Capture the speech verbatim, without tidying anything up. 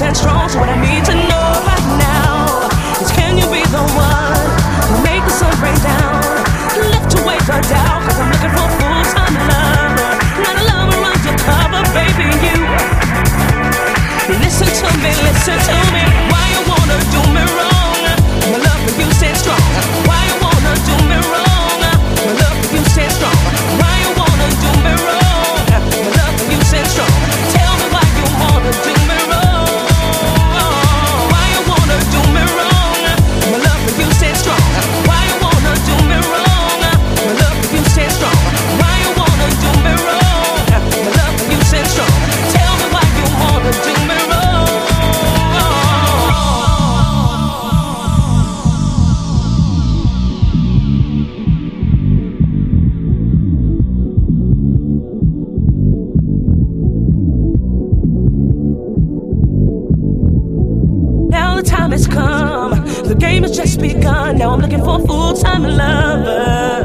stand strong. So what I need to know right now is, can you be the one who make the sun rain down, lift away the doubt? Cause I'm looking for full-time lover, not a lover undercover, baby. You listen to me, listen to me. Why you wanna do me wrong? My love for you stand strong. Why you wanna do me wrong? My love for you stand strong. Why you wanna do me wrong? My love for you stand strong. Tell me why you wanna do me wrong. Why you wanna do me wrong? My love for you stand strong. Why you wanna do me wrong? My love for you stand strong. Why you wanna do me wrong? My love for you stand strong. Tell me why you wanna do me wrong. Now the time has come, the game has just begun. Now I'm looking for a full-time lover.